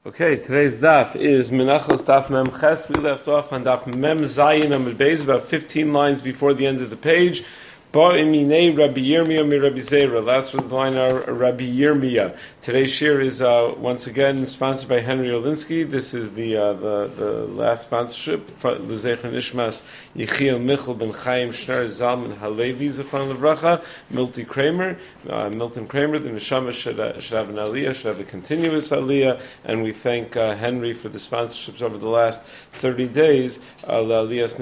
Okay, today's daf is Menachos Daf Mem Ches. We left off on Daf Mem Zayin Amud Beis, about 15 lines before the end of the page. Ba'imine Rabbi Yirmiyah mi Rabbi Zera. Last was the line of Rabbi Yirmiyah. Today's shir is once again sponsored by Henry Olinsky. This is the last sponsorship for L'Zecher Nishmas Yechiel Michal ben Chaim Shner Zalman Halevi Zichron Levracha. Milton Kramer, the Neshama should have an aliyah, should have a continuous aliyah, and we thank Henry for the sponsorships over the last 30 days. L'aliyas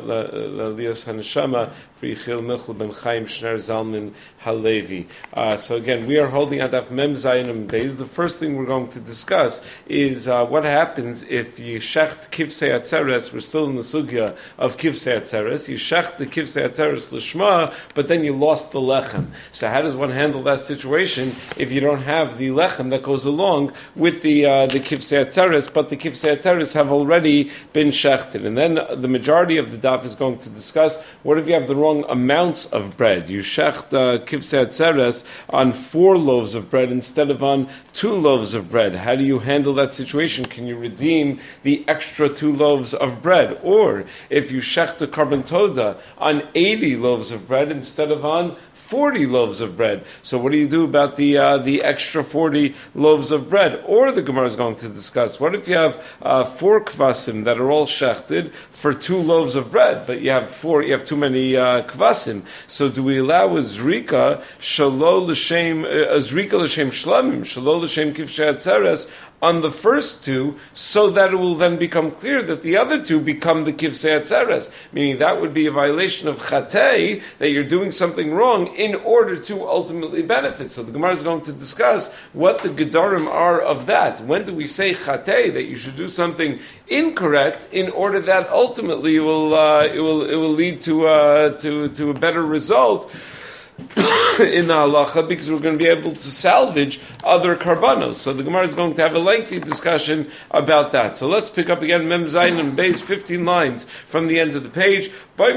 Haneshama for Yechiel Michal ben Chaim Shner Zalman Halevi. So again, we are holding at Daf Mem Zayin Amud Beis. The first thing we're going to discuss is what happens if you shecht kivsei atzeres. We're still in the sugya of kivsei atzeres. You shecht the kivsei atzeres l'shma, but then you lost the lechem. So how does one handle that situation if you don't have the lechem that goes along with the kivsei atzeres, but the kivsei atzeres have already been shechted? And then the majority of the daf is going to discuss what if you have the wrong amounts of bread. You shecht kivsei atzeres on 4 loaves of bread instead of on 2 loaves of bread. How do you handle that situation? Can you redeem the extra 2 loaves of bread? Or if you shecht a carbon toda on 80 loaves of bread instead of on 40 loaves of bread. So what do you do about the extra 40 loaves of bread? Or the Gemara is going to discuss, what if you have 4 kvasim that are all shechted for 2 loaves of bread, but you have too many kvasim. So do we allow a zrika l'shem shlamim, shelo l'shem kivshei atzeres on the first 2, so that it will then become clear that the other 2 become the kivsei atzeres? Meaning that would be a violation of chatei, that you're doing something wrong in order to ultimately benefit. So the Gemara is going to discuss what the gedarim are of that. When do we say chatei, that you should do something incorrect in order that ultimately it will lead to a better result in the halacha, because we're going to be able to salvage other karbanos. So the Gemara is going to have a lengthy discussion about that. So let's pick up again Mem Zayin and Beis, 15 lines from the end of the page. Rabbi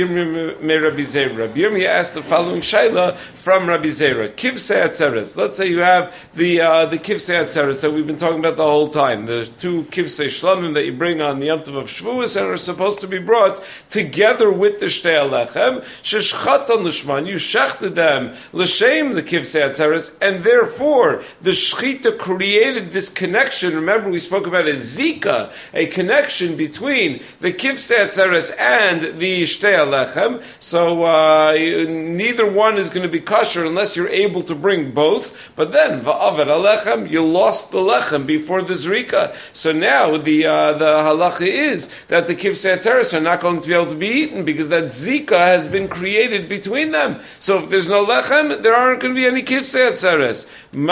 Yirmiyah asked the following shaila from Rabbi Zera. Kivsei atzeres. Let's say you have the kivsei atzeres that we've been talking about the whole time. The 2 kivsei shlamim that you bring on the Yom Tov of Shavuos and are supposed to be brought together with the shtei alechem. Sheshchatan l'shman. You shechted them l'shem the kivsei atzeres, and therefore the shchita created this connection. Remember, we spoke about a zika, a connection between the kivsei atzeres and the shtei alechem. So neither one is going to be kosher unless you're able to bring both. But then va'avar alechem, you lost the lechem before the zrika. So now the halacha is that the kivsei atzeres are not going to be able to be eaten because that zika has been created between them. So if there's no lechem, there aren't going to be any kivsei atzeres.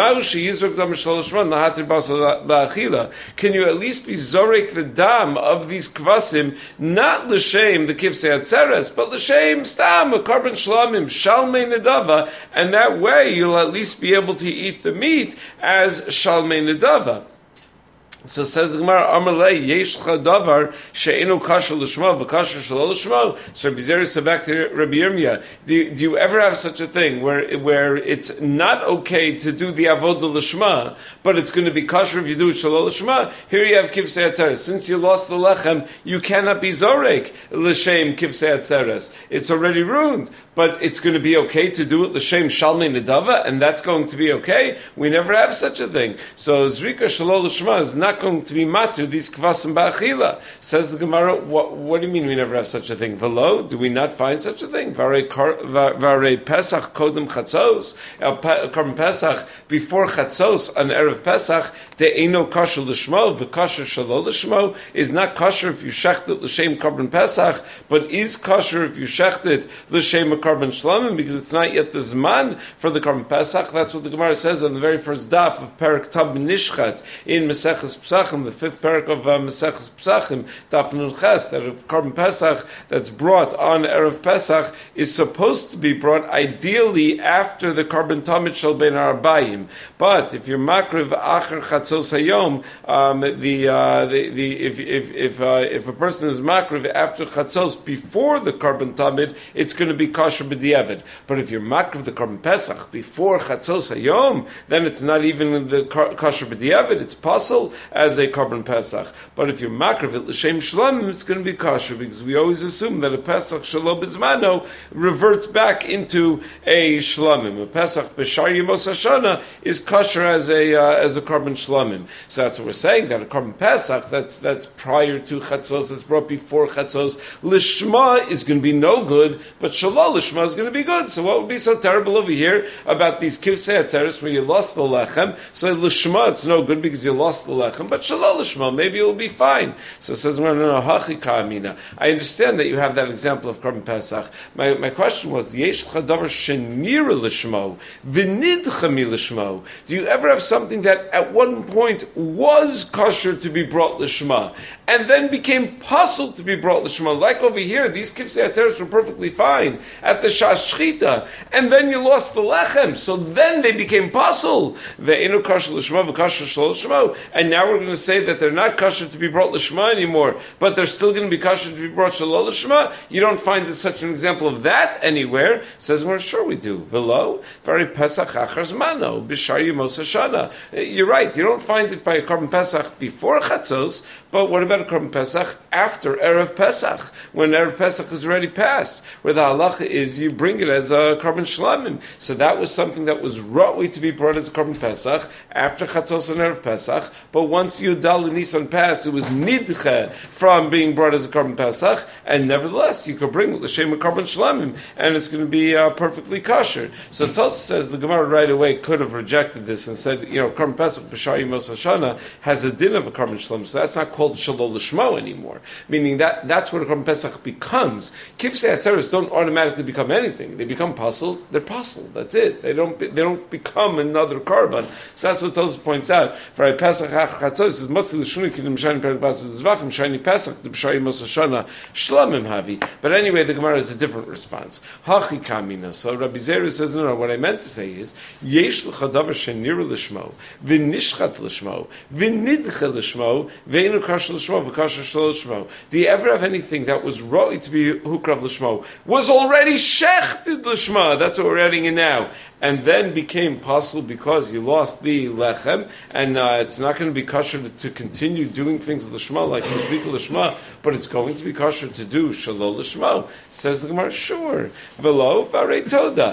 Can you at least be zorek the dam of these kvasim, not l'shem the kivsei atzeres, but l'shem stam a carbon shlamim shalmei nedava, and that way you'll at least be able to eat the meat as shalmei nedava. So says the Gemara, Amalei yesh davar she'enu kasher l'shma v'kasher shelo l'shma. So Rabbi Zera said back to Rabbi Yirmiyah, do you ever have such a thing where it's not okay to do the avodah l'shma, but it's going to be kasher if you do it shelo l'shma? Here you have kivsei atzeres. Since you lost the lechem, you cannot be zorek l'shem kivsei atzeres. It's already ruined, but it's going to be okay to do it l'shem shalmei nedava, and that's going to be okay. We never have such a thing. So zrika shelo l'shma is not going to be matter these kvasim ba'achila. Says the Gemara, what do you mean we never have such a thing? Velo, do we not find such a thing? Vare Pesach kodem chatzos, Korban Pesach before chatzos on erev Pesach, de'eno kasher l'shmo, v'kasher shelo l'shmo, is not kasher if you shecht it l'shem Korban Pesach, but is kasher if you shecht it l'shem a Korban Shlamim, because it's not yet the zman for the Korban Pesach. That's what the Gemara says on the very first daf of Perek Tab Nishchat in Maseches Pesachim, the 5th parak of Maseches Pesachim, Daf Nun Ches, that a Korban Pesach that's brought on erev Pesach is supposed to be brought ideally after the Korban Tamid Shel Ben Arbayim. But if you're makriv acher chatzos hayom, if a person is makriv after chatzos before the carbon tamid, it's going to be kosher b'diavad. But if you're makriv the carbon pesach before chatzos hayom, then it's not even the kosher b'diavad. It's pasul as a carbon pesach. But if you're makriv it l'shem shlamim, it's going to be kosher, because we always assume that a pesach shelo b'zmano reverts back into a shlamim. A pesach b'shar yemos hashana is kosher as a carbon shlamim. So that's what we're saying, that a carbon pesach that's prior to chatzos, that's brought before chatzos, lishma is going to be no good, but shalom lishma is going to be good. So what would be so terrible over here about these kivsei atzeres where you lost the lechem? So lishma it's no good because you lost the lechem, but shalom lishma maybe it'll be fine. So it says, no, hachi ka'amina. I understand that you have that example of carbon pesach. My question was, yesh chadavar shenira lishmo v'nidcha mi lishmo. Do you ever have something that at one point was kosher to be brought lishma and then became pasul to be brought lishma? Like over here, these kivsei atzeres were perfectly fine at the shas shchita, and then you lost the lechem, so then they became pasul. Ve'enu kosher lishma v'kosher shelo lishma, and now we're going to say that they're not kosher to be brought lishma anymore, but they're still going to be kosher to be brought shelo lishma. You don't find such an example of that anywhere. Says, well, sure we do. Velo very pesach achar zmano b'shar yemos hashana. You're right. You don't find it by a carbon pesach before chatzos, but what about a carbon pesach after erev pesach, when erev pesach is already passed, where the halacha is you bring it as a carbon shlamim? So that was something that was ra'ui to be brought as a carbon pesach after chatzos and erev pesach. But once Yudal and Nisan passed, it was nidche from being brought as a carbon pesach, and nevertheless you could bring l'shem a carbon shlamim, and it's going to be perfectly kosher. So Tosfos says the Gemara right away could have rejected this and said, carbon pesach b'shar yemos hashana has a din of a carbon shlamim, so that's not called shalol l'shmo anymore. Meaning that's what a carbon pesach becomes. Kivsei atzeres don't automatically become anything. They become pasul. They're pasul. That's it. They don't become another carbon. So that's what Tosfos points out. For a pesach chatzos is mostly l'shuni kidim shani perik basu zvachim shani pesach to b'shar yemos hashana shlamim havi. But anyway, the Gemara is a different response. Hachi kamina. So Rabbi Zera says, no. What I meant to say is yesh l'cha davar shenira l'shmo v'nishchat l'shmo v'nidche l'shmo v'einu kosher l'shmo v'kosher shelo l'shmo. Do you ever have anything that was ra'ui to be hukrav l'shmo, was already shechted l'shma? That's what we're adding in now, and then became possible because you lost the lechem, and it's not going to be kosher to continue doing things l'shma like mishvika l'shma, but it's going to be kosher to do shalol l'shma. Says the Gemara, sure. Velo varei toda.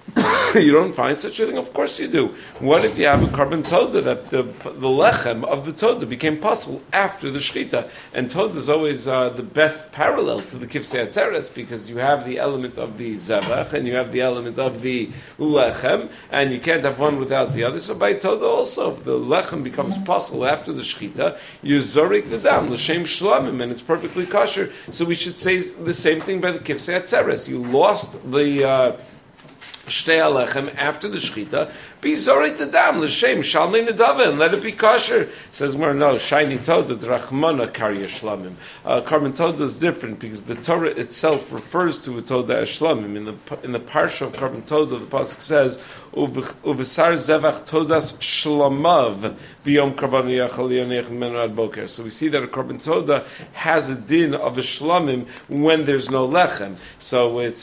You don't find such a thing? Of course you do. What if you have a carbon toda that the lechem of the toda became possible after the shchita? And toda is always the best parallel to the kivsei atzeres, because you have the element of the zevach and you have the element of the lechem, and you can't have one without the other. So by toda also, if the lechem becomes possible after the shchita, you zorik the dam l'shem shlamim, and it's perfectly kosher. So we should say the same thing by the kivsei atzeres. You lost the shtei alechem after the shchita, be zorit the dam l'shem shalmei nedava, and let it be kosher. Says more, no, shiny toda drachmana karya shlamim. Carbon toda is different because the Torah itself refers to a toda as shlamim. In the parsha of carbon toda, the pasuk says uvesar zevach todas shlamav biyom karban yachal yanech menu ad boker. So we see that a carbon toda has a din of a shlamim when there's no lechem. So it's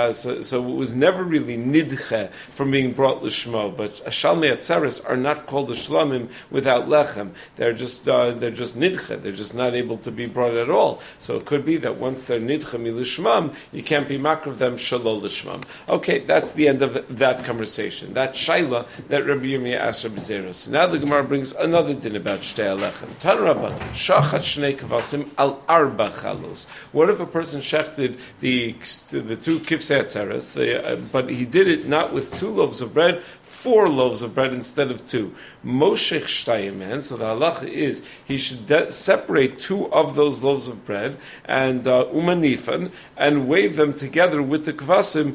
so it was never really nidche from being brought l'shmo. But shalmei atzeres are not called a shlamim without lechem. They're just nidche. They're just not able to be brought at all. So it could be that once they're nidche milishmam, you can't be makriv them shalol l'shmam. Okay, that's the end of that conversation. That shaila that Rabbi Yirmiyah asked Rabbi Zera. So now the Gemara brings another din about shtei alechem. Tan Rabban shachat shnei kavasim al arba chalos. What if a person shechted the two kivsei atzeres, but he did it not with 2 loaves of bread, 4 loaves of bread instead of 2. Moshech shtayim, so the halacha is he should separate 2 of those loaves of bread and umanifan and wave them together with the kvasim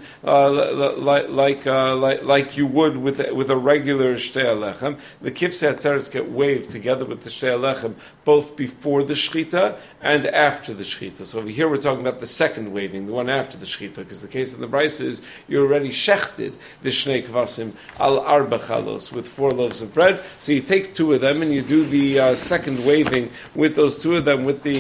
like you would with a regular shtei alechem. The kivsei atzeres get waved together with the shtei alechem both before the shchita and after the shchita. So over here we're talking about the second waving, the one after the shchita, because the case of the brisa is you already shechted the shnei kvasim al al arba chalos, with 4 loaves of bread. So you take 2 of them and you do the second waving with those 2 of them with the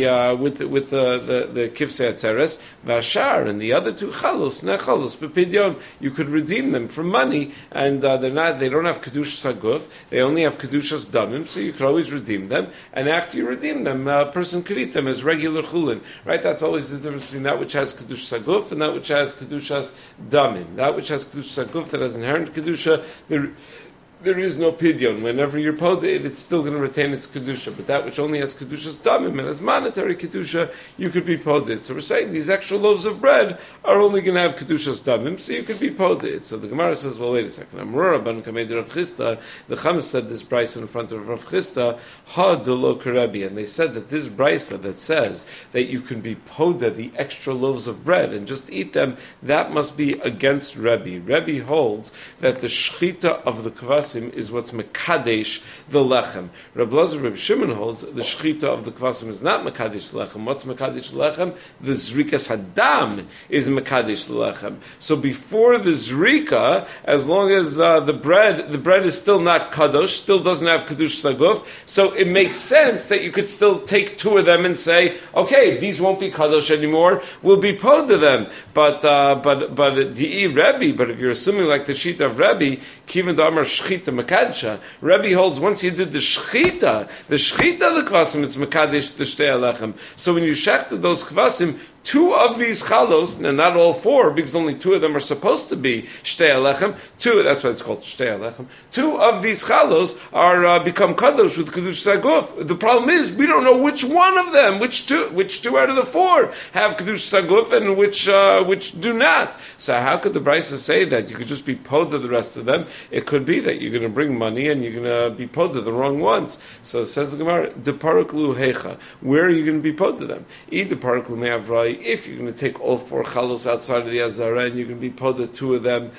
kifsei atzeres vashar, and the other 2 chalos nechalos bepidyon. You could redeem them for money, and they don't have kedushas haguf. They only have kedushas damim, so you could always redeem them. And after you redeem them, a person could eat them as regular chulin. Right? That's always the difference between that which has kedushas haguf and that which has kedushas damim. That which has kedushas haguf, that has inherent kedusha, there is no pidyon. Whenever you're poda it, it's still going to retain its kedusha. But that which only has kedushas damim and has monetary kedusha, you could be poda. So we're saying these extra loaves of bread are only going to have kedushas damim, so you could be poda. So the Gemara says, well, wait a second. Amrura ban kamed Rav Chisda. The Chama said this brisa in front of Rav Chisda, ha delo karebi, and they said that this brisa that says that you can be poda the extra loaves of bread and just eat them, that must be against Rebbe. Rebbe holds that the shchita of the kvasim is what's mekadesh the lechem. Reb Lazar Reb Shimon holds the shchita of the kvasim is not mekadesh the lechem. What's mekadesh the lechem? The zrikas hadam is mekadesh the lechem. So before the zrika, as long as the bread is still not kadosh, still doesn't have kadush saguf, so it makes sense that you could still take 2 of them and say, okay, these won't be kadosh anymore, we'll be pod to them. But di'i Rebbe, but if you're assuming like the sheet of Rebbe, kiven damar shchita mekadsha, Rebbe holds once you did the shchita of the kvasim, it's mekadesh the shtei alechem. So when you shechted those kvasim, 2 of these chalos, and not all 4, because only 2 of them are supposed to be shtei alechem. 2, that's why it's called shtei alechem. 2 of these chalos are become kadosh with kedush saguf. The problem is we don't know which one of them, which two out of the 4 have kedush saguf, and which do not. So how could the brisa say that you could just be poda the rest of them? It could be that you're going to bring money and you're going to be poda the wrong ones. So it says the Gemara, deparaklu hecha. Where are you going to be poda them? Deparaklu me'avrai. If you're going to take all 4 chalos outside of the Azara and you're going to be poda 2 of them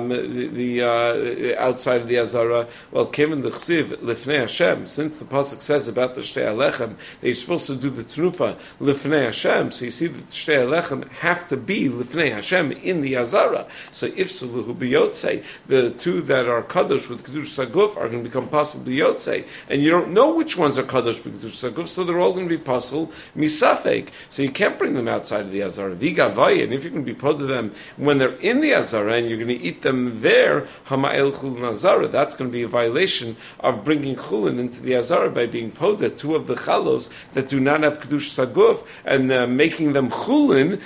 outside of the Azara, well, Kevin the Chsiv lifnei Hashem, since the pasuk says about the shtei alechem that you're supposed to do the tnufa lifnei Hashem, so you see that the shtei alechem have to be lifnei Hashem in the Azara. So if Suluhu b'yotzei, the 2 that are kadosh with kedush saguf are going to become possible b'yotzei, and you don't know which ones are kadosh with kedush saguf, so they're all going to be possible misafek. So you can't bring them outside of the Azara. Vigavai, and if you can be put to them when they're in the Azara and you're going to eat them there, Hama'el Chulin Azara, that's going to be a violation of bringing Chulin into the Azara by being poda 2 of the chalos that do not have Kedush Saguf and making them Chulin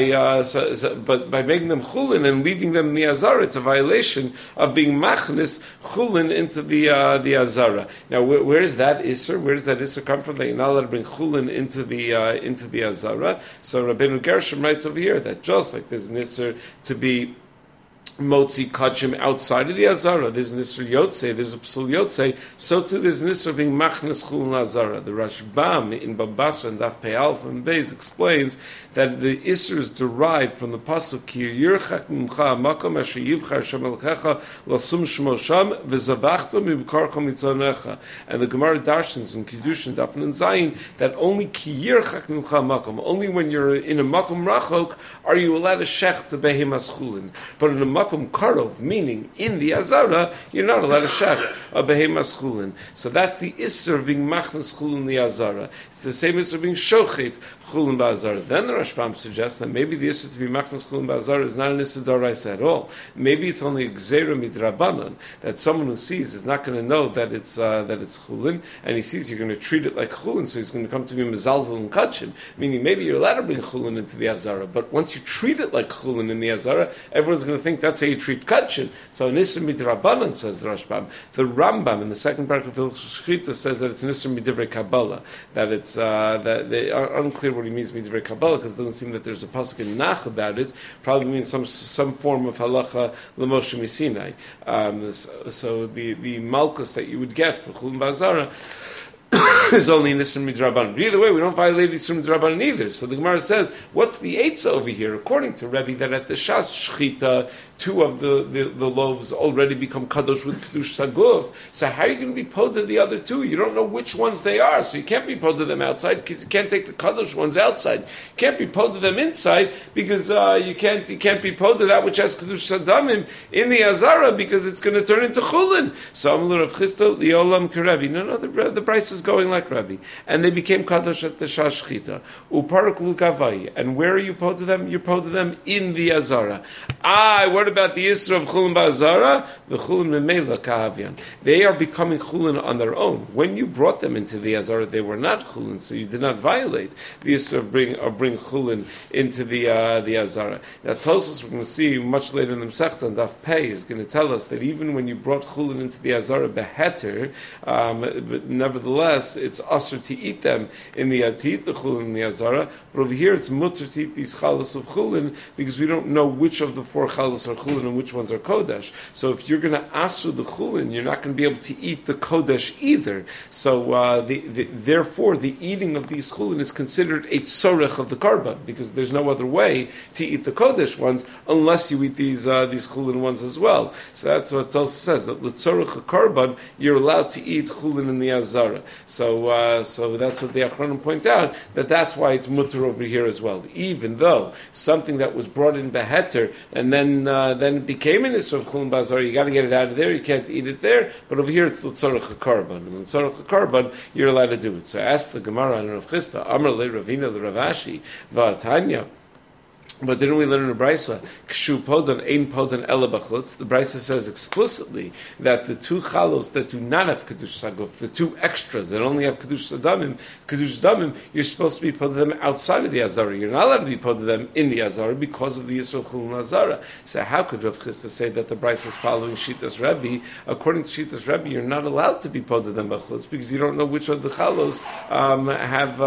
by making them Chulin and leaving them in the Azara. It's a violation of being Machnis Chulin into the Azara. Now, where is that Isser? Where does that Isser come from? That you're not allowed to bring Chulin into the Azara. So Rabbeinu Gershom writes over here that just like there's an Isser to be Motzi Kachim outside of the Azara, there's an Isser Yotzei, there's a Psul Yotzei, so too there's an Isser being Machnes Chulun Azara. The Rashbam in Babasra and Daf Pei Alpha and Beis explains that the Isser is derived from the Pasuk Ki Yirchak Mimcha Makom Asher Yivchar Shem Elkecha Lasum Shmo Sham V'Zavachta Mibkarcha Mitzonecha. And the Gemara Darshans in Kiddushin Daf and Zayin that only Ki Yirchak Mimcha Makom, only when you're in a Makom Rachok are you allowed to shech the Behemas Chulin. But in a Makom Karov, meaning in the Azara, you're not allowed to shech a Behemas Chulin. So that's the Isser of being Machnas Chulin the Azara. It's the same Isser of being Shochet Chulin Ba'azara. Then the Rashbam suggests that maybe the Isser to be Machnas Chulin Ba'azara is not an Isser D'oraisa at all. Maybe it's only a Gzeira Midrabanan, that someone who sees is not going to know that it's Chulin, and he sees you're going to treat it like Chulin, so he's going to come to be Mezalzel and Kachim, meaning maybe you're allowed to bring Chulin into the Azara, but once you treat it like Chulin in the Azara, everyone's going to think that's how you treat Kachim. So Nisr Midrabanan, says the Rashbam. The Rambam in the second paragraph of Shechita says that it's Nisr Midivrei Kabbalah, that it's that they are unclear what he means Midivrei Kabbalah, because it doesn't seem that there's a pasuk in Nach about it. Probably means some form of halacha l'Moshe Misinai. So the malchus that you would get for Chulin Ba'azara is only in Isser Midrabanan. Either way, we don't violate Isser Midrabanan either. So the Gemara says, what's the eitzah over here? According to Rebbe, that at the Shas Shchita, two of the loaves already become kadosh with kedush saguf. So how are you going to be poda the other two? You don't know which ones they are, so you can't be poda them outside because you can't take the kadosh ones outside. You can't be poda them inside because you can't be poda that which has kedush sadamim in the azara because it's going to turn into chulin. So Amar Rav Chisda liolam kerevi. No, the price is going like Rabbi, and they became kadosh at the shashchita. Uparak lukavai. And where are you poda them? You poda them in the azara. What about the Yisra of Chulin Ba'azara? The Chulin Memela Kahavian. They are becoming Chulin on their own. When you brought them into the Azara, they were not Chulin, so you did not violate the Yisra of bring Chulin into the Azara. Now Tosfos, we're going to see much later in the Masechta, and Daf Pei is going to tell us that even when you brought Chulin into the Azara Beheter, but nevertheless, it's usher to eat them in the Chulin in the Azara, but over here it's mutter to eat these chalas of Chulin because we don't know which of the four chalas are chulin and which ones are kodesh. So if you're going to asu the chulin, you're not going to be able to eat the kodesh either. So therefore, the eating of these chulin is considered a tzorech of the karban because there's no other way to eat the kodesh ones unless you eat these chulin ones as well. So that's what Tosfos says, that the tzorech of karban you're allowed to eat chulin in the azara. So that's what the Achronim point out, that's why it's mutter over here as well. Even though something that was brought in beheter and then it became an Isra of Chulin Bazar, you got to get it out of there, you can't eat it there, but over here it's L'tzorech HaKarban, and L'tzorech HaKarban, you're allowed to do it. So ask the Gemara and Rav Chisda, Amar Le Ravina Le Ravashi, Va'atanya. But didn't we learn in the Brisa, Kshu Podan, Ein Podan Ela B'chutz? The Brisa says explicitly that the two chalos that do not have Kedush Saguf, the two extras that only have Kedush Damim, you're supposed to be Podan them outside of the Azara. You're not allowed to be Podan them in the Azara because of the Yisrael Chulun Azara. So how could Rav Chisda say that the Brisa is following Shitas Rebbe? According to Shitas Rebbe, you're not allowed to be Podan them B'chutz because you don't know which of the chalos have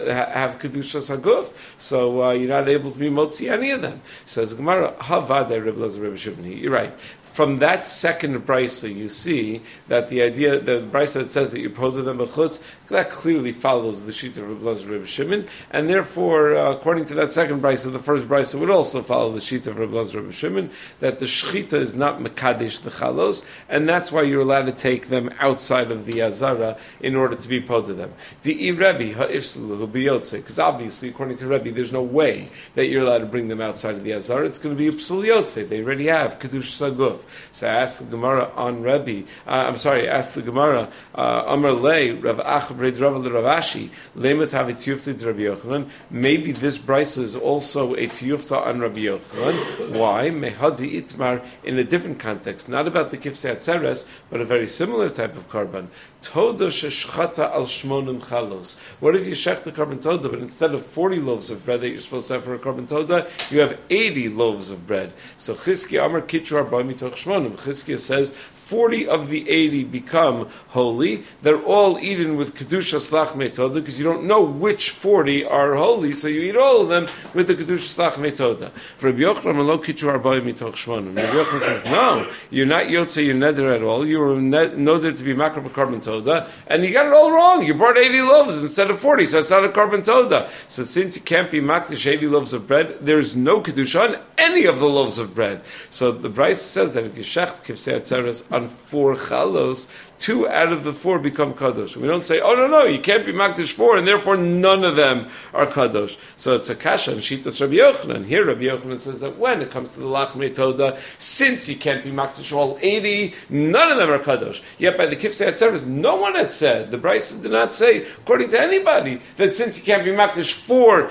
Kedush Saguf. So you're not able to be Motzi any of them. Says Gemara, Havada Rebbe Lazar Rebbe Shimoni. You're right. From that second brisa, you see that the idea, the brisa that says that you pose them b'chutz, that clearly follows the sheet of Rebbe Shimon, and therefore, according to that second brisa, the first brisa would also follow the sheet of Rebbe Shimon, that the shechita is not mekadesh the chalos, and that's why you're allowed to take them outside of the azara in order to be posed them. Di Rebbe ha'ifselu biyotze, because obviously, according to Rebbe, there's no way that you're allowed to bring them outside of the azara. It's going to be psul yotze. They already have kedush saguf. So I asked the Gemara on Rebbe. Asked the Gemara Amar Lei Rav Achbred Rav Ravashi Lemet Havi Tiyufta Rabbi Yochanan. Maybe this brisa is also a tiyufta on Rabbi Yochanan. Why? Mehadi Itmar in a different context, not about the kifsei atzeres, but a very similar type of karban. Toda sheshchata al shmonim chalos. What if you shech the karban toda, but instead of 40 loaves of bread that you're supposed to have for a karban toda, you have 80 loaves of bread. So Chizkiya Amar Kitru Arba Mitoch Shmonim. Chizkiya says 40 of the 80 become holy. They're all eaten with kedusha slach metoda because you don't know which 40 are holy, so you eat all of them with the kedusha slach metoda. For Rabbi Yochanan, lo kitru arba'im mitoch shmonim. Rabbi Yochanan says, no, you're not yotze your neder at all. You were neder to be makar b'karban toda, and you got it all wrong. You brought 80 loaves instead of 40, so it's not a karban toda. So since you can't be makdish 80 loaves of bread, there's no kedusha on any of the loaves of bread. So the Brisa says that if you shecht kifsei atzeres on 4 chalos, 2 out of the 4 become kadosh. We don't say, oh no, you can't be makdish 4, and therefore none of them are kadosh. So it's a kasha and shitas Rabbi Yochanan. Here Rabbi Yochanan says that when it comes to the lachmei toda, since you can't be makdish all 80, none of them are kadosh. Yet by the kifsei atzeres, no one had said, the Brisa did not say, according to anybody, that since you can't be makdish 4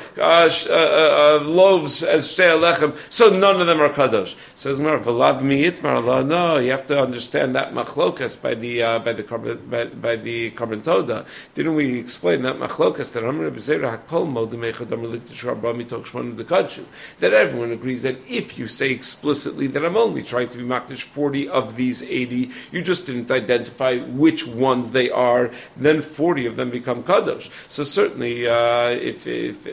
loaves as shtei alechem, so none of them are kadosh. Says Mar, v'lav mi yitmar Allah. No, you have to understand that machlokas by the karban toda. Didn't we explain that machlokas that Amar B'Zera Hakol Modem Echad Amar Liktish Rabba Mitoch Shmonu Dekadshu, that everyone agrees that if you say explicitly that I'm only trying to be makdish 40 of these 80, you just didn't identify which ones they are, then 40 of them become kadosh. So certainly, if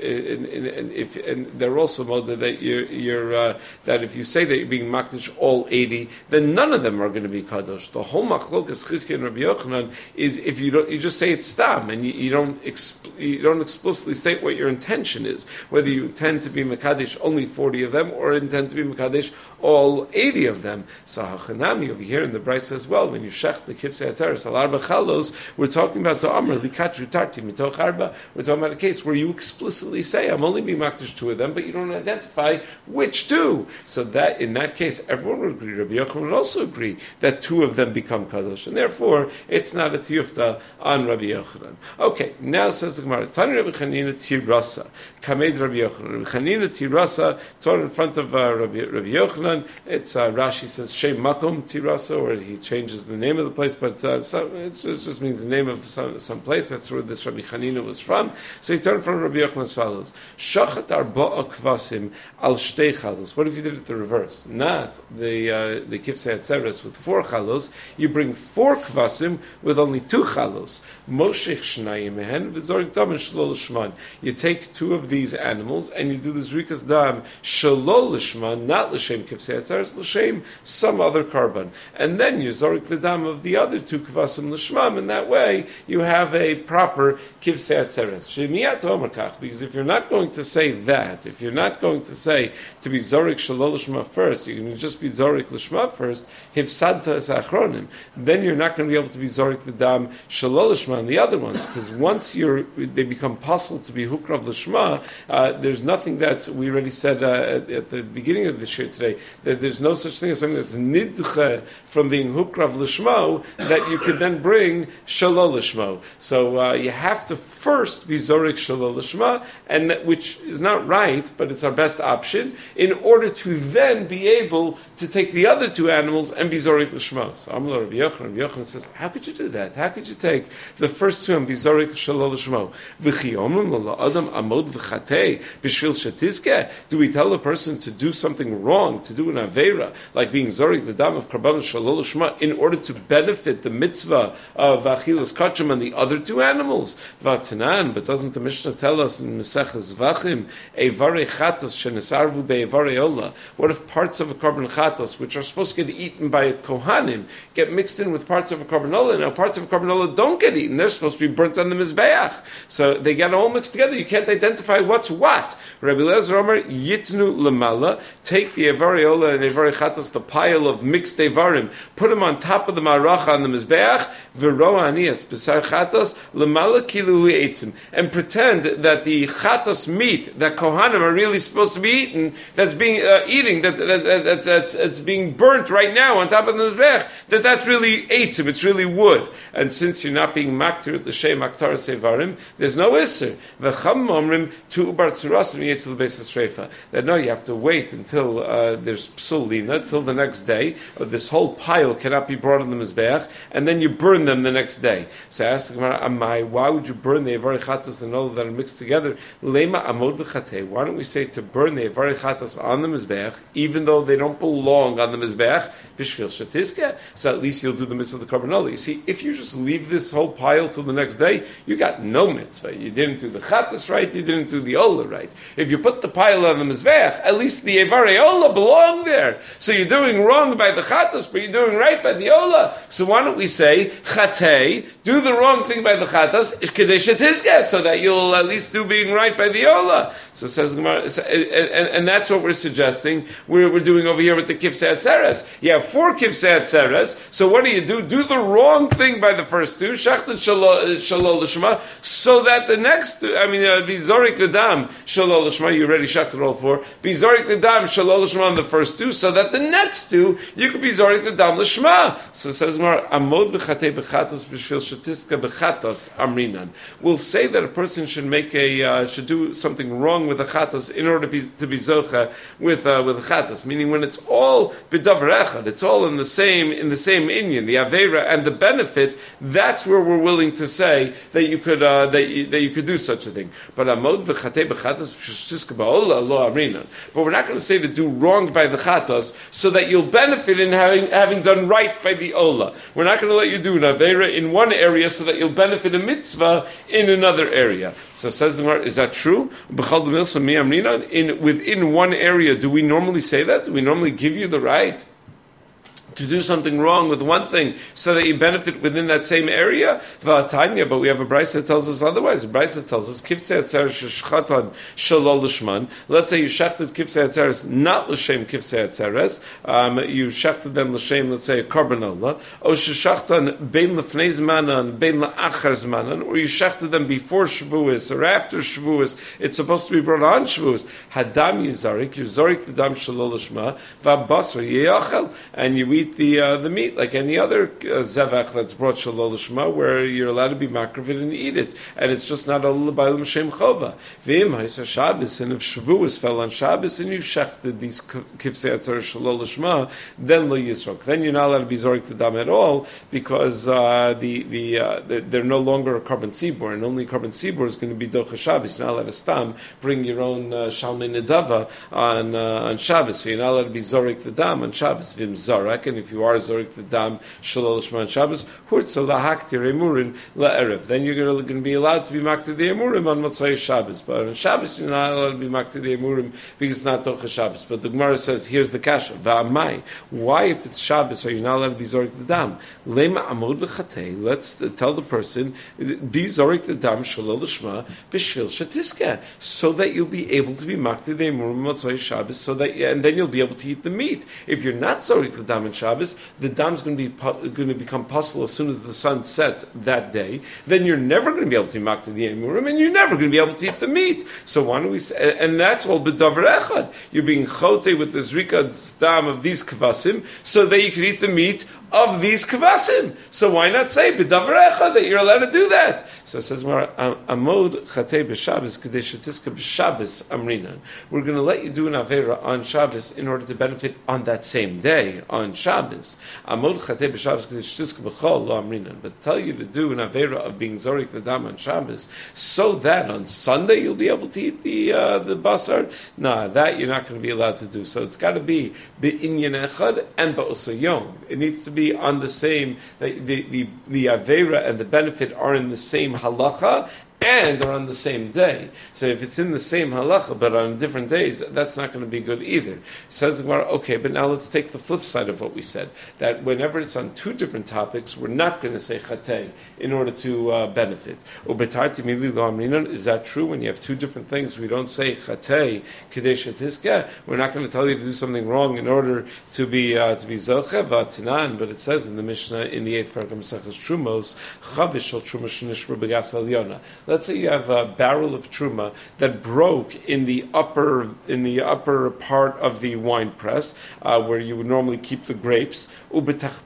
they're also modem that you're that if you say that you're being makdish all 80, then none of them are going to be kadosh. The whole machlokas Chizkiya Chizkiya and Rabbi Yochanan is if you just say it's stam and you don't explicitly state what your intention is, whether you intend to be Mekadesh only 40 of them or intend to be Mekadesh all 80 of them. So Hachanami over here in the Brisa as well, when you shech the Kivsei Atzeres al Arba Chalos, we're talking about the Amr Likatru Tarti Mitoch Arba. We're talking about a case where you explicitly say I'm only being Makdash 2 of them, but you don't identify which 2. So that in that case, everyone would agree. Rabbi Yochanan would also agree that 2 of them become Kadosh, and therefore it's not a tiyufta on Rabbi Yochanan. Okay, now says the Gemara, Tani Rabbi Chanina Tirasa, Kamed Rabbi Yochanan. Rabbi Chanina Tirasa, taught in front of Rabbi Yochanan. It's Rashi says Shem Makom Tirasa, or he changes the name of the place, but it just means the name of some place. That's where this Rabbi Chanina was from. So he turned from Rabbi Yochanan as follows: Shachat arba'a kvasim al shtei chalos. What if you did it the reverse? Not the Kivsei Atzeres with 4 chalos. You bring 4 kvasim with only 2 chalos. Moshech shnayim mehen v'zorik dam shalol l'shman. You take 2 of these animals and you do the zrikas dam shalol l'shman, not l'shem Kivsei Atzeres, l'shem some other carbon, and then you zorik the dam of the other 2 kvasim l'shmam, and that way you have a proper Kivsei Atzeres. Shemiyat omakach, because if you're not going to say that, if you're not going to say to be zorik shalol l'shma first, you're going to just be zorik l'shma first, hifsadta es achronim, then you're not going to be able to be zorik the dam shalol l'shma on the other ones, because once they become possible to be hukrav l'shma, there's nothing that we already said at the beginning of the shir today, that there's no such thing as something that's nidche from being hukrav l'shma that you could then bring shalol l'shma. So you have to first be zorik shalol l'shma, and which is not right, but it's our best option, in order to then be able to take the other 2 animals and be zorik l'shma. So Amar Rabbi Yochanan says, how could you do that? How could you take the first 2 and be zorik shalol l'shma? V'chiyomim l'adam amod v'chatei b'shvil shetizke. Do we tell a person to do something wrong, to do an aveira, like being zorik the dam of karban shalol l'shma, in order to benefit the mitzvah of achilas kachim and the other 2 animals? V'atanan, but doesn't the Mishnah tell us in Maseches Zvachim, Eivarei chatos shenesarvu be'eivarei ola? What if parts of a korban chatos, which are supposed to get eaten by kohanim, get mixed in with parts of a korban ola? Now parts of a korban ola don't get eaten; they're supposed to be burnt on the mizbeach. So they get all mixed together. You can't identify what's what. Rabbi Eliezer Omer yitnu lemala. Take the eivarei ola and eivarei chatos, the pile of mixed eivarim, put them on top of the maracha on the mizbeach. V'ro anias b'sar chatos lemala kilu eitzim, and pretend that the chatos meat that kohanim are really supposed to be eaten, that's being that's being burnt right now on top of the mizbech, that's really eitzim, it's really wood. And since you're not being maktir l'shem maktar sevarim, there's no iser. V'cham omrim tu ubar tzurasim yetzel beis hasreifa. That no, you have to wait until there's psulina till the next day. This whole pile cannot be brought on the mizbech, and then you burn them the next day. So I asked the Gemara, Amai, why would you burn the eivarei chatos and all that are mixed together? Lema amod v'chatei. Why don't we say to burn the eivarei chatos on the mizbeach, even though they don't belong on the mizbeach, b'shvil shetizke? So at least you'll do the mitzvah of the korban ola. You see, if you just leave this whole pile till the next day, you got no mitzvah. You didn't do the chatos right, you didn't do the ola right. If you put the pile on the mizbeach, at least the eivarei ola belong there. So you're doing wrong by the chatos, but you're doing right by the ola. So why don't we say chatei, do the wrong thing by the chatos, so that you'll at least do being right by the ola. So says Gemara, and that's what we're suggesting. We're doing over here with the Kivsei Atzeres. You have 4 Kivsei Atzeres. So what do? Do the wrong thing by the first 2, shachtat shalol l'shma, so that the next 2, be zorik l'dam shalol l'shma. You already shachted all 4. Be zorik l'dam shalol l'shma on the first 2, so that the next 2 you could be zorik l'dam l'shma. So says Gemara, amod v'chatei b'chatos b'shvil shetiska b'chatos amrinan. We'll say that a person should should do something wrong with a chatos in order to be zocha with a chatos. Meaning when it's all b'davar echad, it's all in the same inyan, the avera and the benefit. That's where we're willing to say that you could that you could do such a thing. But amod v'chatei b'chatos b'shtiska ba'ola lo amrinan. But we're not going to say to do wrong by the chatos so that you'll benefit in having done right by the ola. We're not going to let you do an avera in one area so that you'll benefit a mitzvah in another area. So says the Gemara, is that true? Within one area, do we normally say that? Do we normally give you the right to do something wrong with one thing so that you benefit within that same area. V'atanya, but we have a brayso that tells us otherwise. A brayso that tells us kiftzei atzeres sheshchatan shalol l'shman. Let's say you shechted kiftzei atzeres not l'shem kiftzei atzeres. You shechted them l'shem, let's say a korban olah, or sheshchatan bein lefnei zmanan, bein la'achar zmanan, or you shechted them before Shavuos or after Shavuos. It's supposed to be brought on Shavuos. Hadam yizarik, you zarik the dam shalol l'shma, v'abasar yeyachel, and you eat the meat like any other zevach that's brought shalol l'shma, where you're allowed to be makravit and eat it, and it's just not a l'baylim shem chova. V'im ha'isa Shabbos, and if Shavuos fell on Shabbos and you shechted these kifsei atzer shalol l'shma, then lo yisrok. Then you're not allowed to be zorik the dam at all, because they're no longer a carbon sibor, and only carbon sibor is going to be docha Shabbos. You're not allowed to stam bring your own shalmei nedava on Shabbos, so you're not allowed to be zorik the dam on Shabbos. V'im zarak, and if you are zorik the dam shalol l'shma on Shabbos, hurtza lahaktir emurin la'erev, then you're going to be allowed to be maktir the emurim on Motzei Shabbos. But on Shabbos you're not allowed to be maktir the emurim because it's not Tocha Shabbos. But the Gemara says, here's the kasha, va'amai, why if it's Shabbos are you not allowed to be zorik the dam? Lema amod v'chatei, let's tell the person, be zorik the dam shalol l'shma b'shvil shetiska, so that you'll be able to be maktir the emurim Motzei Shabbos, so that, and then you'll be able to eat the meat. If you're not zorik the dam on Shabbos, the dam's going to become possible as soon as the sun sets that day. Then you're never going to be able to be maktir the emurim, and you're never going to be able to eat the meat. So why don't we say, and that's all b'davar echad. You're being chote with the zrika stam of these kvasim, so that you can eat the meat of these kvasim. So why not say b'davar echad that you're allowed to do that? So it says, amod chatei b'Shabbos kadesh shetiska b'Shabbos amrinan. We're going to let you do an avera on Shabbos in order to benefit on that same day on Shabbos. Amod chatei b'Shabbos kadesh shetiska b'chol lo amrinan. But tell you to do an avera of being zorik v'dam on Shabbos, so that on Sunday you'll be able to eat the basar. Nah, that you're not going to be allowed to do. So it's got to be b'inyan echad and ba'osa yom. It needs to be on the same. The avera and the benefit are in the same halacha and are on the same day. So if it's in the same halacha but on different days, that's not going to be good either. Says the Gemara, okay, but now let's take the flip side of what we said, that whenever it's on two different topics, we're not going to say chatei in order to benefit. Is that true? When you have two different things, we don't say chatei kadesh shetiska. We're not going to tell you to do something wrong in order to be zoche v'atinan. But it says in the Mishnah in the 8th paragraph of Maseches Trumos, chavish shel truma shenishra b'gas alyona. Let's say you have a barrel of truma that broke in the upper part of the wine press, where you would normally keep the grapes. And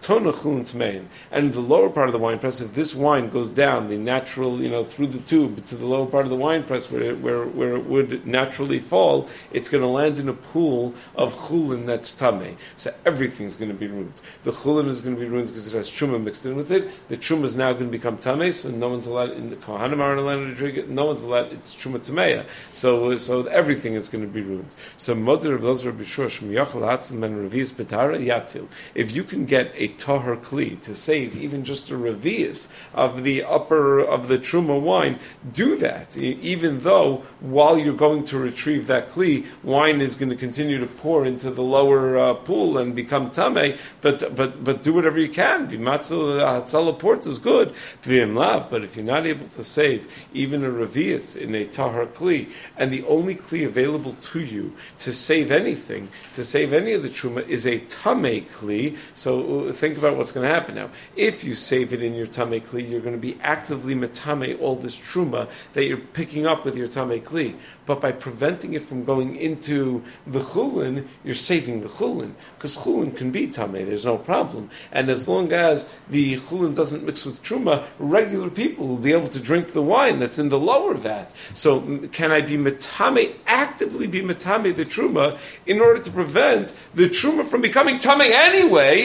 in the lower part of the wine press, if this wine goes down the natural, through the tube to the lower part of the wine press where it would naturally fall, it's going to land in a pool of chulin that's tameh. So everything's going to be ruined. The chulin is going to be ruined because it has truma mixed in with it. The truma is now going to become tameh, so no one's allowed in the kohanim aren't allowed to drink it. No one's allowed. It's truma tameya. So everything is going to be ruined. So moder b'lazar b'shush miyachal hatzim and revius betara yatil. If you can get a tahar kli to save even just a revius of the upper of the truma wine, do that. Even though while you're going to retrieve that kli, wine is going to continue to pour into the lower pool and become tameh. But do whatever you can. B'matzah hatzala port is good. V'im lav. But if you're not able to save even a revius in a tahar kli, and the only kli available to you to save anything, to save any of the truma, is a tamei kli. So think about what's going to happen now. If you save it in your tamei kli, you're going to be actively metame all this truma that you're picking up with your tamei kli. But by preventing it from going into the chulin, you're saving the chulin, because chulin can be tamei. There's no problem, and as long as the chulin doesn't mix with truma, regular people will be able to drink the wine that's in the lower vat. So can I be metame, actively be metame the truma in order to prevent the truma from becoming tamei anyway,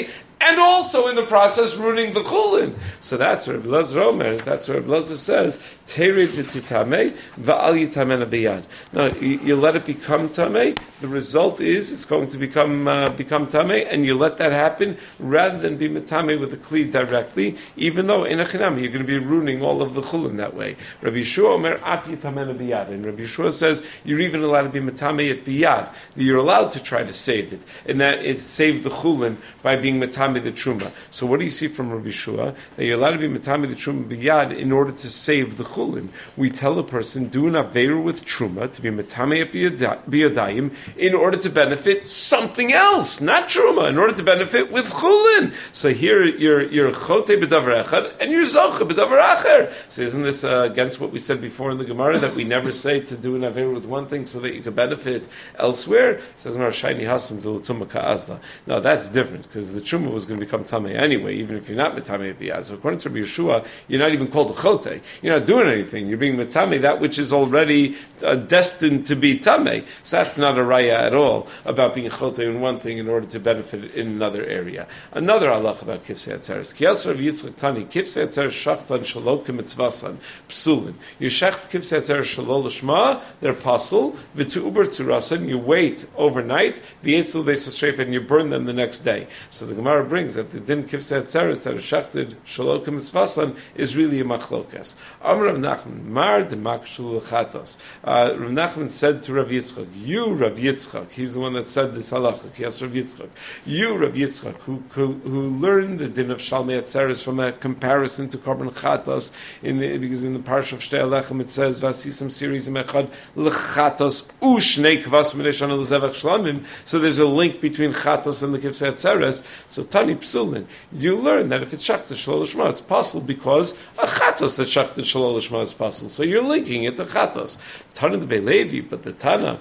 and also in the process ruining the chulin. So that's where Rabbi Elazar Omer, that's where Rabbi Elazar says, Tered v'titamei va'al yitamena biyad. Now, you let it become tamei, the result is it's going to become tamei, and you let that happen rather than be metamei with the kli directly, even though in a chinam you're going to be ruining all of the chulin that way. Rabbi Yeshua Omer af yitamena biyad, and Rabbi Yeshua says you're even allowed to be metamei at biyad. You're allowed to try to save it, and that it saved the chulin by being metamei the truma. So what do you see from Rabbi Yeshua? That you're allowed to be metamei the truma biyad in order to save the chulin. We tell a person do an aveira with truma to be metamei at biyadayim in order to benefit something else, not truma, in order to benefit with chulin. So here you're chote b'davar echad and you're zoche b'davar acher. So isn't this against what we said before in the Gemara that we never say to do an aveira with one thing so that you could benefit elsewhere? Says Mar Shayni Hasam Dilutuma Ka'azla. No, that's different because the truma was going to become tamei anyway, even if you're not metamei biyad. So according to Rabbi Yeshua, you're not even called a chote. You're not doing anything. You're being metamei that which is already destined to be tamei. So that's not a raya at all about being chote in one thing in order to benefit in another area. Another halach about kifsei atzeres. Kiyas Rav Yitzchak Tani kifsei atzeres shachtan shalom k'mitzvasan psulin. You shecht kifsei atzeres shalom l'shma, they're pasul v'tu'uber tzurasan. You wait overnight v'yetzul beis hasreif and you burn them the next day. So the Gemara brings that the din kifsei atzeres that are shechted shalom k'mitzvasan is really a machlokas. Amar Rav Nachman mar demakshul l'chatos. Rav Nachman said to Rav Yitzchak, you Rav Yitzchak, he's the one that said this halacha. Yes, Rav Yitzchak. You Rav Yitzchak, who learned the din of shalmei atzeres from a comparison to korban chatos, because in the parsha of Shtei Alechem it says vasisam series echad l'chatos ushnei kvas m'neshana l'zevach shlamim. So there's a link between chatos and the kifsei atzeres. So tani psulin, you learn that if it's shachted shalol l'shma, it's possible because a chatos that shachted shalol l'shma is possible. So you're linking it to chatos. Tana de Levi, but the Tana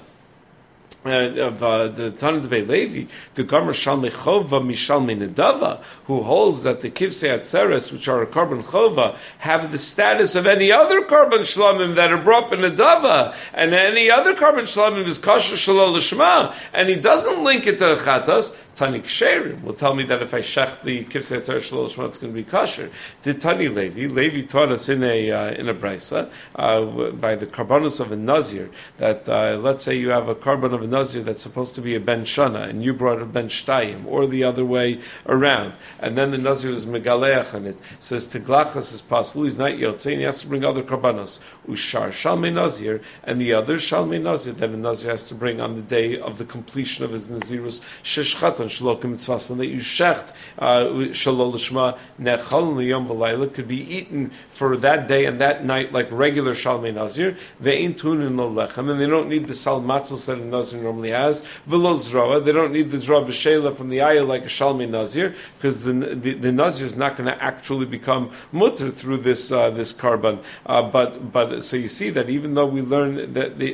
of the Tana de Levi, the Gomer Shalmei Chova Mishalmei Nedava, who holds that the Kivsei Atzeres, which are a korban chova, have the status of any other korban shlamim that are brought in Nedava, and any other korban shlamim is kosher shalol l'shma, and he doesn't link it to a chatas. Tani Ksherim will tell me that if I shech the Kivsei Atzeres shalol l'shma, it's going to be kosher. Did Tani Levi taught us in a brisa by the karbanos of a nazir that let's say you have a korban of a nazir that's supposed to be a ben shana, and you brought a ben shtayim, or the other way around, and then the nazir is megaleach on it. Says teglachas is possible. He's not yotze, and he has to bring other karbanos. Ushar shalmei nazir, and the other shalmei nazir that a nazir has to bring on the day of the completion of his nazirus sheshchatan shlokim mitzvahs, and that you shecht shalol l'shma nechal liyom v'layla could be eaten for that day and that night like regular shalmei nazir. Ve'in tunin lo lechem, and they don't need the sal matzos that a nazir normally has. V'lo zroa, they don't need the zroa b'sheila from the ayah like a shalmei nazir, because the nazir is not going to actually become mutter through this karban. But so you see that even though we learn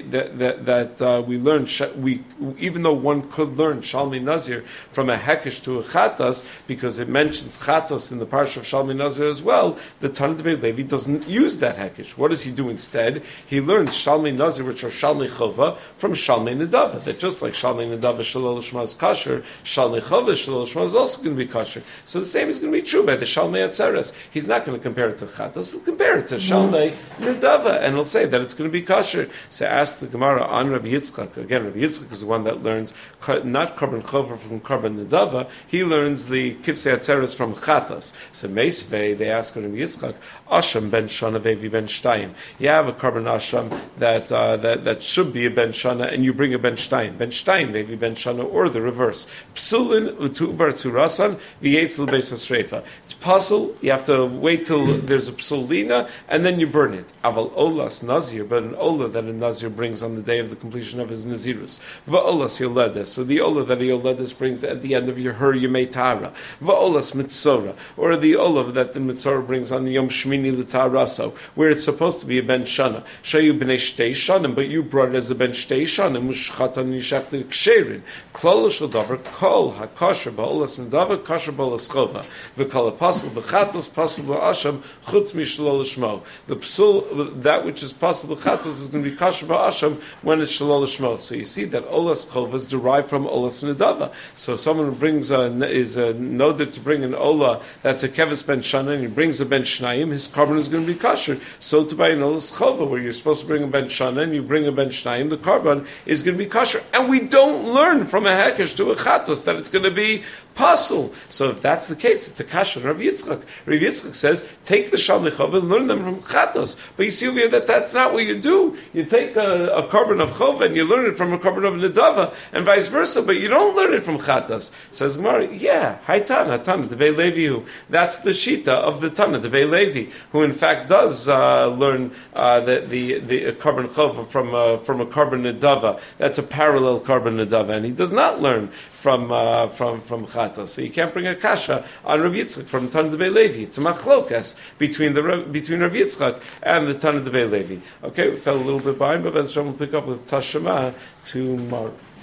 even though one could learn shalmei nazir from a hekesh to a chatas, because it mentions chatas in the parsha of shalmei nazir as well, the Tana de Levi doesn't use that hekesh. What does he do instead? He learns shalmei nazir, which are shalmei chova, from shalmei nedava. That just like shalmei nedava shalol l'shma is kosher, shalmei chova shalol l'shma is also going to be kosher. So the same is going to be true by the shalmei atzeres. He's not going to compare it to chatas. He'll compare it to shalmei nedava, and he'll say that it's going to be kosher. So ask the Gemara on Rabbi Yitzchak. Again, Rabbi Yitzchak is the one that learns not korban chova from korban nedava. He learns the kivsei atzeres from chatas. So meisvei, they ask Rabbi Yitzchak, Asham ben shana vevi ben shtayim. You have a korban asham that should be a ben shana, and you bring a ben shtayim vevi ben shana, or the reverse. Psulin utubar turasan v'yetzel beis hasreifa. It's puzzle. You have to wait till there's a psulina, and then you burn it. Aval olas nazir, but an olah that a nazir brings on the day of the completion of his nazirus. Va'olas yoledes, so the olah that a yoledes brings at the end of your her yemei tara. Va'olas mitzora, or the olah that the mitzora brings on the yom shmini l'taraso, where it's supposed to be a ben shana. Shayu b'nei shtei shanim, but you brought it as a ben shtei shanim. Mushchat katan nishachta ksherin. Klol shel davar kol hakosher ba'olas nedava kosher ba'olas chova. V'kol apostle b'chatos pasul ba'asham chutz mishalol shmo. The psul, that which is pasul b'chatos, is going to be kosher ba'asham when it's shalol shmo. So you see that olas chova is derived from olas nedava. So someone brings is noted to bring an ola that's a keves ben shana, and he brings a ben shnayim, his carbon is going to be kosher. So to buy an olas chova, where you're supposed to bring a ben shana and you bring a ben shnayim, the carbon is going to be kosher. And we don't learn from a hekesh to a chatos that it's going to be pasul. So if that's the case, it's a kasha. Rav Yitzchak says, take the shalichov and learn them from chatos. But you see over here that that's not what you do. You take a carbon of chova and you learn it from a carbon of nedava, and vice versa, but you don't learn it from chatos. Says Gemara, yeah, Tana, the Bei Levi, that's the shita of the Tana, the Bei Levi, who in fact does learn the carbon chova from a carbon nedava. That's a parallel carbon nedava, and he does not learn from chatos. So you can't bring a kasha on Rav Yitzchak from the Tana de Bei Levi. It's a machlokas between Rav Yitzchak and the Tana de Bei Levi. Okay, we fell a little bit behind, but we'll pick up with Tashema tomorrow.